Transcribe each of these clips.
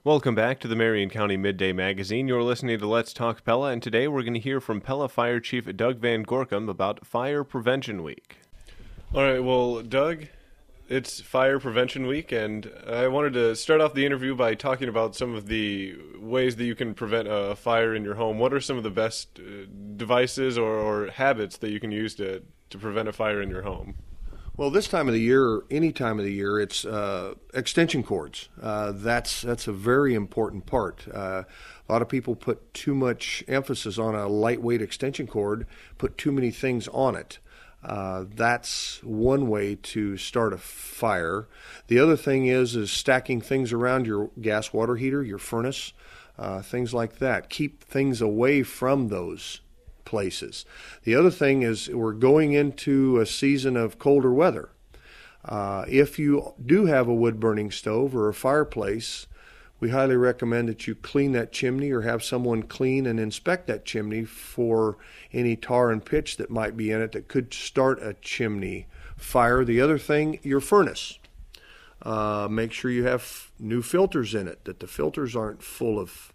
Welcome back to the Marion County Midday Magazine. You're listening to Let's Talk Pella, and today we're going to hear from Pella Fire Chief Doug Van Gorkum about Fire Prevention Week. All right, well, Doug, it's Fire Prevention Week, and I wanted to start off the interview by talking about some of the ways that you can prevent a fire in your home. What are some of the best devices or habits that you can use to prevent a fire in your home? Well, this time of the year, or any time of the year, it's extension cords. That's a very important part. A lot of people put too much emphasis on a lightweight extension cord, put too many things on it. That's one way to start a fire. The other thing is stacking things around your gas water heater, your furnace, things like that. Keep things away from those places. The other thing is we're going into a season of colder weather. If you do have a wood-burning stove or a fireplace, we highly recommend that you clean that chimney or have someone clean and inspect that chimney for any tar and pitch that might be in it that could start a chimney fire. The other thing, your furnace. Make sure you have new filters in it, that the filters aren't full of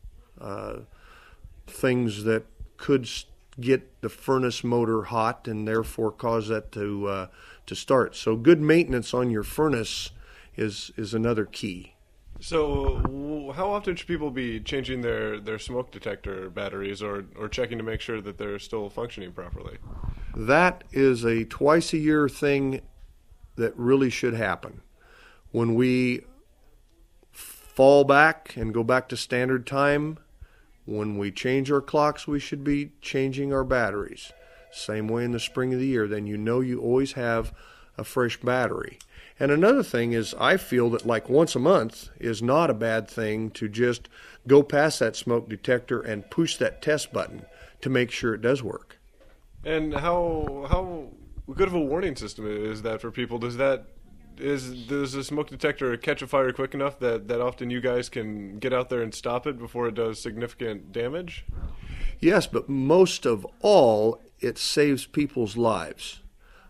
things that could get the furnace motor hot and therefore cause that to start. So good maintenance on your furnace is another key. So how often should people be changing their smoke detector batteries or checking to make sure that they're still functioning properly? That is a twice-a-year thing that really should happen. When we fall back and go back to standard time, when we change our clocks, we should be changing our batteries. Same way in the spring of the year, then you know you always have a fresh battery. And another thing is I feel that like once a month is not a bad thing to just go past that smoke detector and push that test button to make sure it does work. And how good of a warning system is that for people? Does the smoke detector catch a fire quick enough that often you guys can get out there and stop it before it does significant damage? Yes, but most of all, it saves people's lives.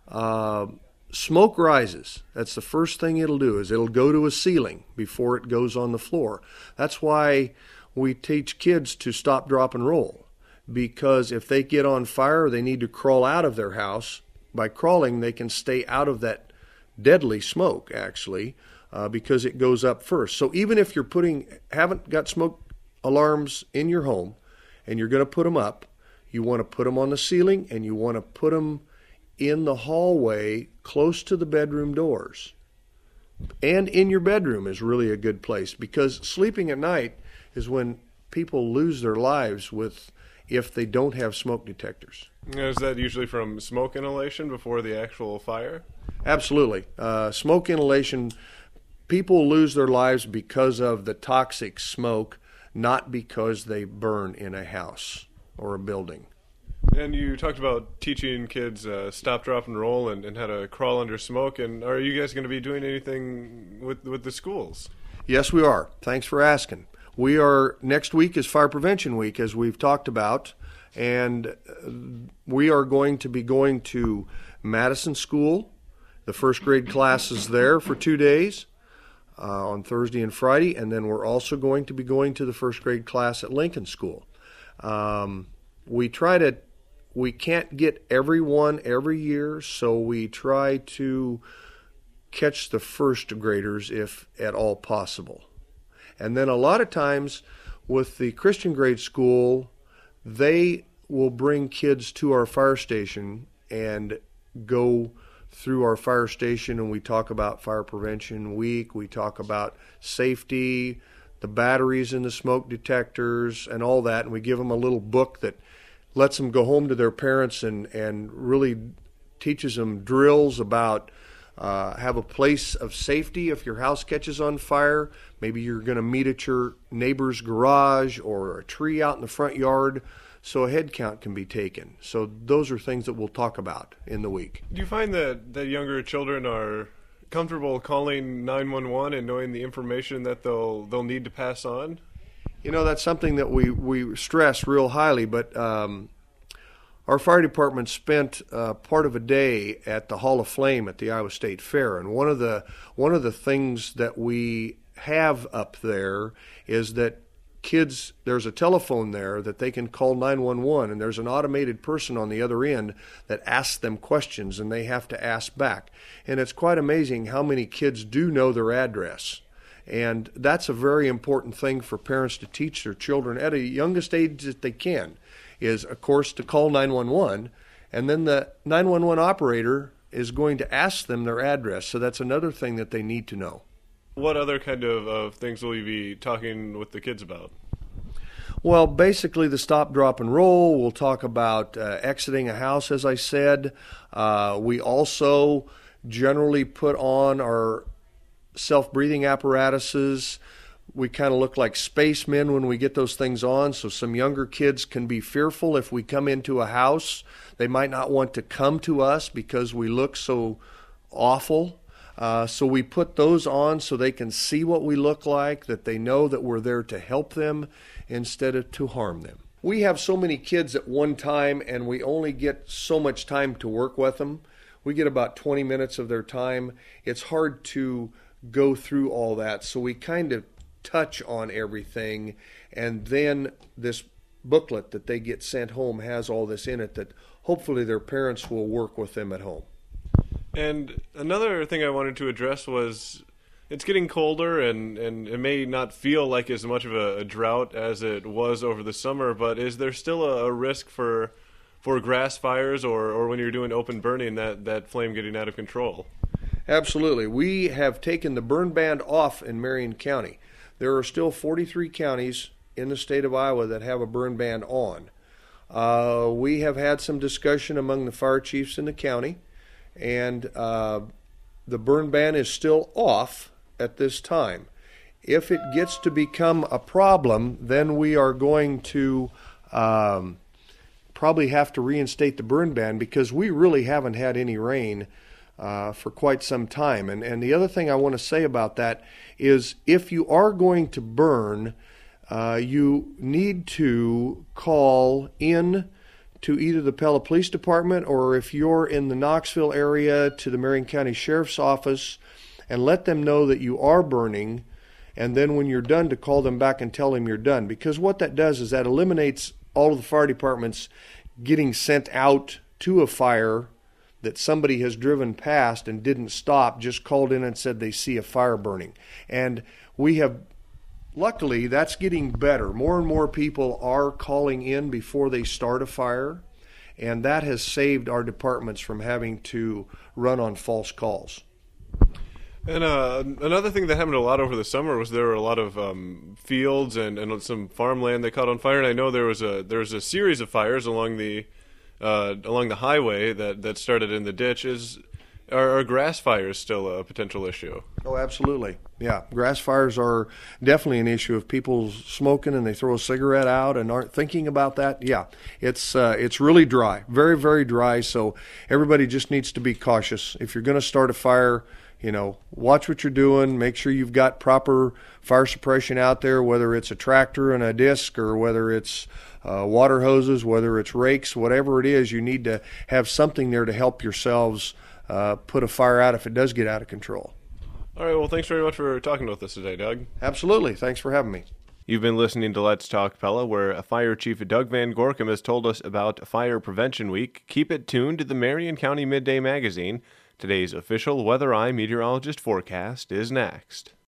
Smoke rises. That's the first thing it'll do, is it'll go to a ceiling before it goes on the floor. That's why we teach kids to stop, drop, and roll. Because if they get on fire, they need to crawl out of their house. By crawling, they can stay out of that deadly smoke, actually, because it goes up first. So even if you haven't got smoke alarms in your home and you're going to put them up, you want to put them on the ceiling and you want to put them in the hallway close to the bedroom doors. And in your bedroom is really a good place, because sleeping at night is when people lose their lives if they don't have smoke detectors. Is that usually from smoke inhalation before the actual fire? Absolutely. Smoke inhalation, people lose their lives because of the toxic smoke, not because they burn in a house or a building. And you talked about teaching kids stop, drop, and roll and how to crawl under smoke. And are you guys going to be doing anything with the schools? Yes, we are. Thanks for asking. Next week is Fire Prevention Week, as we've talked about, and we are going to be going to Madison School. The first grade class is there for 2 days on Thursday and Friday, and then we're also going to be going to the first grade class at Lincoln School. We can't get everyone every year, so we try to catch the first graders if at all possible. And then a lot of times with the Christian grade school, they will bring kids to our fire station and go through our fire station, and we talk about Fire Prevention Week. We talk about safety, the batteries in the smoke detectors, and all that. And we give them a little book that lets them go home to their parents and really teaches them drills about have a place of safety if your house catches on fire. Maybe you're going to meet at your neighbor's garage or a tree out in the front yard, so a head count can be taken. So those are things that we'll talk about in the week. Do you find that younger children are comfortable calling 911 and knowing the information that they'll need to pass on? You know, that's something that we stress real highly, but our fire department spent part of a day at the Hall of Flame at the Iowa State Fair, and one of the things that we have up there is that kids, there's a telephone there that they can call 911, and there's an automated person on the other end that asks them questions, and they have to ask back. And it's quite amazing how many kids do know their address. And that's a very important thing for parents to teach their children at a youngest age that they can, is, of course, to call 911, and then the 911 operator is going to ask them their address. So that's another thing that they need to know. What other kind of things will you be talking with the kids about? Well, basically the stop, drop, and roll. We'll talk about exiting a house, as I said. We also generally put on our self-breathing apparatuses. We kind of look like spacemen when we get those things on, so some younger kids can be fearful if we come into a house. They might not want to come to us because we look so awful. So we put those on so they can see what we look like, that they know that we're there to help them instead of to harm them. We have so many kids at one time, and we only get so much time to work with them. We get about 20 minutes of their time. It's hard to go through all that, so we kind of touch on everything, and then this booklet that they get sent home has all this in it that hopefully their parents will work with them at home. And another thing I wanted to address was it's getting colder, and it may not feel like as much of a drought as it was over the summer, but is there still a risk for grass fires or when you're doing open burning, that flame getting out of control? Absolutely. We have taken the burn ban off in Marion County. There are still 43 counties in the state of Iowa that have a burn ban on. We have had some discussion among the fire chiefs in the county, and the burn ban is still off at this time. If it gets to become a problem, then we are going to probably have to reinstate the burn ban, because we really haven't had any rain for quite some time. And the other thing I want to say about that is, if you are going to burn, you need to call in to either the Pella Police Department, or if you're in the Knoxville area, to the Marion County Sheriff's Office, and let them know that you are burning, and then when you're done to call them back and tell them you're done. Because what that does is that eliminates all of the fire departments getting sent out to a fire that somebody has driven past and didn't stop, just called in and said they see a fire burning. And we have, luckily, that's getting better. More and more people are calling in before they start a fire, and that has saved our departments from having to run on false calls. And another thing that happened a lot over the summer was there were a lot of fields and some farmland that caught on fire. And I know there was a series of fires along the highway that started in the ditch. Are grass fires still a potential issue? Oh, absolutely. Yeah, grass fires are definitely an issue. If people smoking and they throw a cigarette out and aren't thinking about that, yeah, it's really dry, very, very dry. So everybody just needs to be cautious. If you're going to start a fire, watch what you're doing. Make sure you've got proper fire suppression out there, whether it's a tractor and a disc, or whether it's water hoses, whether it's rakes, whatever it is, you need to have something there to help yourselves put a fire out if it does get out of control. All right, well, thanks very much for talking with us today, Doug. Absolutely. Thanks for having me. You've been listening to Let's Talk Pella, where Fire Chief Doug Van Gorkum has told us about Fire Prevention Week. Keep it tuned to the Marion County Midday Magazine. Today's official Weather Eye meteorologist forecast is next.